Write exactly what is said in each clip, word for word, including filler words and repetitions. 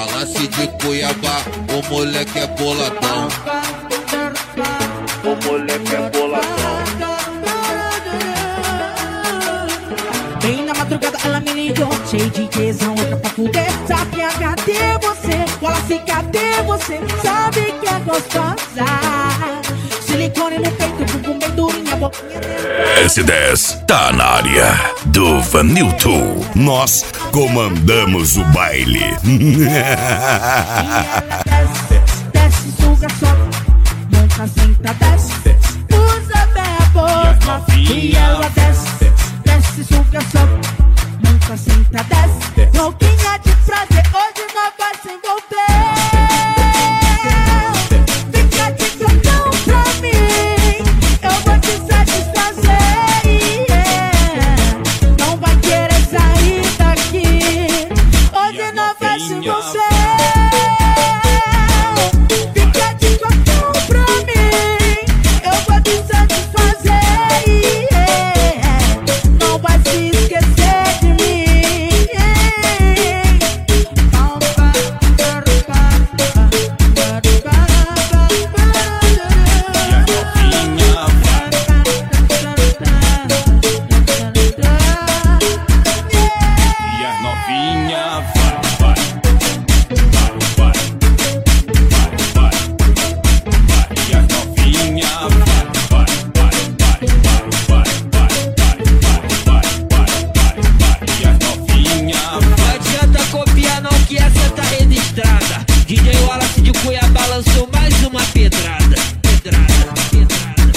Wallace de Cuiabá, o moleque é boladão. O moleque é boladão. Bem na madrugada ela me ligou, cheio de tesão, louca pra fuder. Sabe, cadê você? Wallace, cadê você? Sabe que é gostosa. Silicone no peito, bumbum bem durinha, boquinha. S dez tá na área do Vanilton. Nós comandamos o baile. E ela desce, desce, suga, sobe, nunca senta, desce, usa bem a boca. E ela desce, desce, suga, sobe, nunca senta, desce, louquinha de prazer, hoje nós vai se envolver. Fica de cantão pra mim, eu vou te satisfazer, yeah. Não vai querer sair daqui, hoje nós vai se envolver. Fica de cantão pra mim, eu vou te satisfazer, yeah. Não vai se esquecer de mim, yeah. E as novinha vai, vai, vai, vai, vai, vai, e as novinha vai, vai, vai, vai, vai, vai, vai, vai, e as novinha. Não adianta copiar não que essa tá registrada. D J Wallace de Cuiabá lançou mais uma pedrada. Pedrada, pedrada,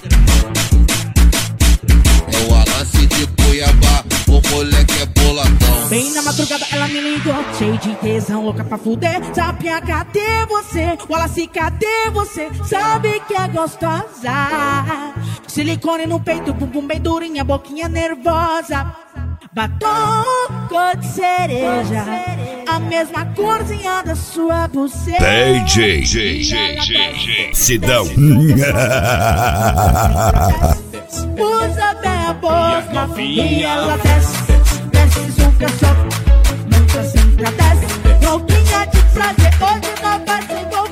pedrada. É o Wallace de Cuiabá, o moleque é boladão. Bem na madrugada ela me ligou, cheio de tesão, louca pra fuder. Sabe, cadê você? Wallace, cadê você? Sabe que é gostosa. Silicone no peito, bumbum bem durinha, boquinha nervosa. Batom cor de cereja, a mesma corzinha da sua buceta. D J, J, J, J, J, Sidão. Usa bem a boca. E E ela desce, desce, suga, sobe, nunca senta, desce, louquinha de prazer, hoje nós vai se envolver.